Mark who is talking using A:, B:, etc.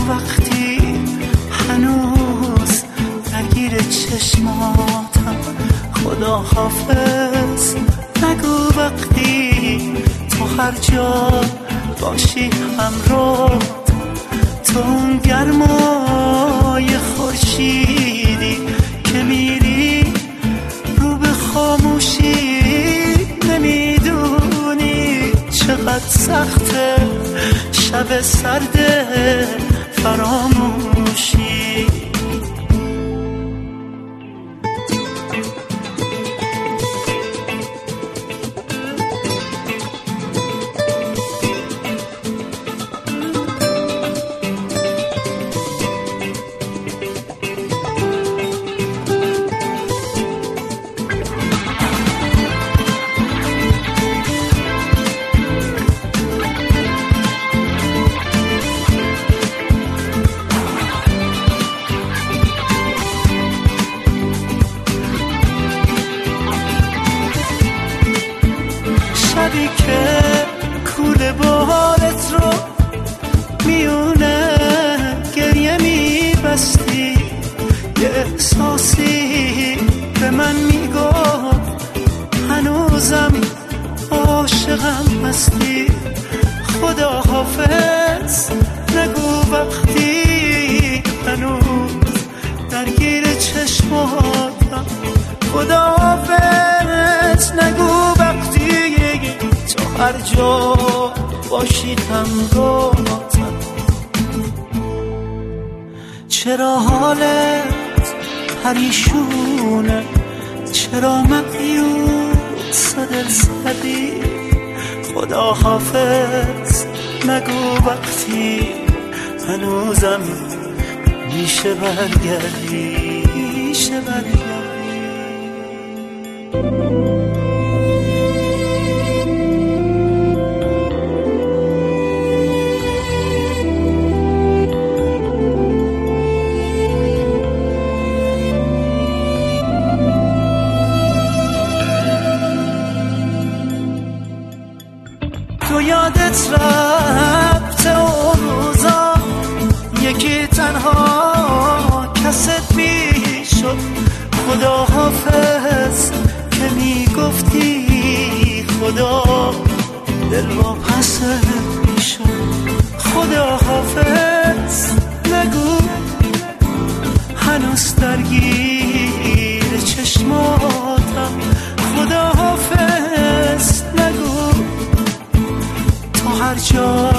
A: وقتی هنوز درگیر چشماتم. خدا حافظ نگو وقتی تو هر جا باشی همراه. تو اون گرمای خورشیدی که میری رو به خاموشی. نمیدونی چقدر سخته شب سرد فراموشی. شبی که کوله بارت رو میونه گریه میبستی. یه احساسی به من میگفت هنوزم عاشقم هستی. خدا حافظ نگو وقتی هنوز درگیر چشماتم. خدا حافظ نگو وقتی تو هر جا باشی همراهتم. چرا حالت پریشونه؟ چرا مایوس و دل زدی؟ خدا حافظ نگو وقتی هنوزم میشه برگردی. میشه برگردی. تو یادت رفته اون روزا یکی تنها کست میشد. خدا حافظ که میگفتی خدا دل واپسه میشد. خدا حافظ نگو هنوز درگیر چشماتم. خدا حافظ نگو تو هر جا